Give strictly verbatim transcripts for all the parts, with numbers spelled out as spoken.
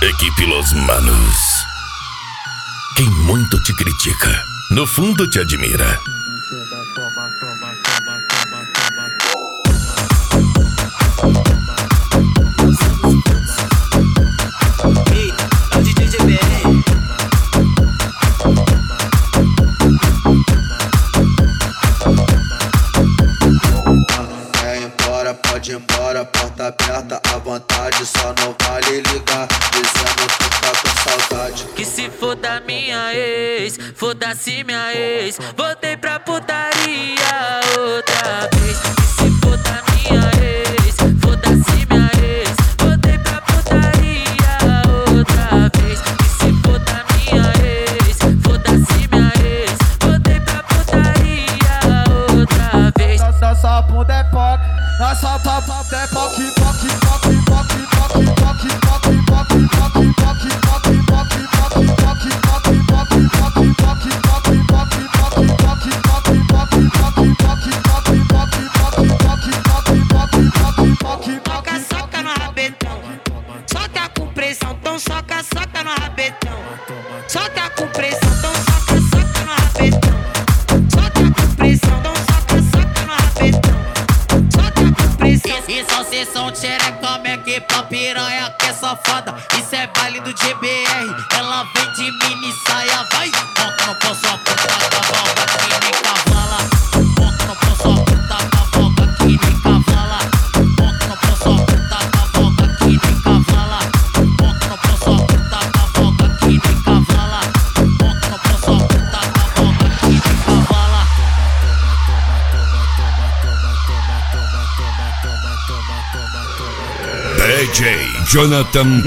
Equipe Los Manos. Quem muito te critica, no fundo te admira. Ei, é o D J G B R. Quer ir embora, pode ir embora, porta aberta à vontade, só não vale ligar, dizendo que tá com saudade. Que se foda minha ex, foda-se minha ex, voltei pra putaria outra vez. Que se foda minha ex, foda-se minha ex, voltei pra putaria outra vez. Que se foda minha ex, foda-se minha ex, voltei pra putaria outra vez. Nossa bunda é POC, nossa bunda é POC, POC, POC, POC, POC, POC, POC, POC, POC, POC, POC, Soca, soca no rabetão, soca com pressão, então soca, soca no rabetão. Soca com pressão, então soca, soca no rabetão. Soca com pressão, então soca, soca no rabetão. Soca com pressão. Isso é sessão xerecama, é que pra piranha que é safada. Isso é baile do G B R, ela vem de mini saia, vai. Monta no pão, sua puta cavalga que nem cavala. Monta no pão, sua puta cavalga que nem cavala. Monta no pão, sua puta cavalga que nem cavala. Monta no pão, sua puta cavalga que nem cavala. Monta no pão, sua puta cavalga que nem cavala. D J Jonathan.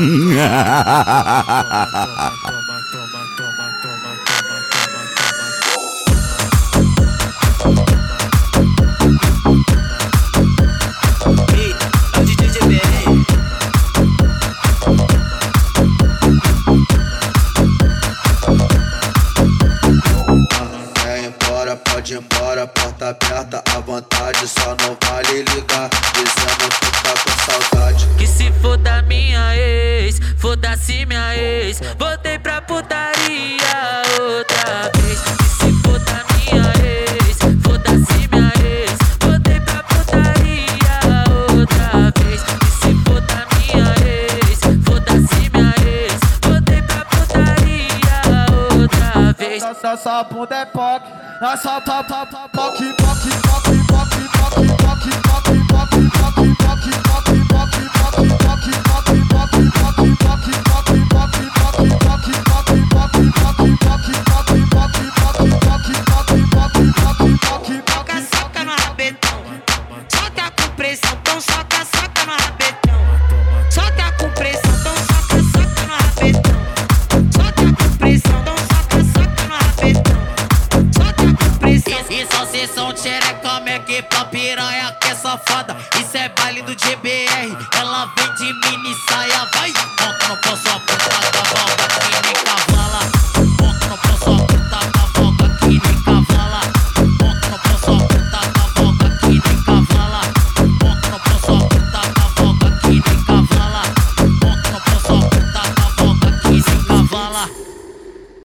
Ei, é o D J G B R. Quer ir embora, pode ir embora, porta aberta à vontade, só não vale ligar, dizendo que tá com saudade. Que se foda minha ex, foda-se minha ex, voltei pra putaria outra vez. Que se foda minha ex, foda-se minha ex, voltei pra putaria outra vez. Que se foda minha ex, foda-se minha ex, voltei pra putaria outra vez. nossa bunda é POC, nossa POC, POC, POC, POC, POC, POC, POC, POC, POC, POC, POC, POC, Soca, soca no rabetão, soca com pressão, então soca, soca no rabetão. Soca com pressão, então soca, soca no rabetão. Soca com pressão, então soca, soca no rabetão. Soca com pressão. Isso é sessão xerecama, é que pra piranha que é safada. Isso é baile do G B R, ela vem de mini saia, vai. Monta no pão, sua puta cavalga que nem cavala. Monta no pão, sua puta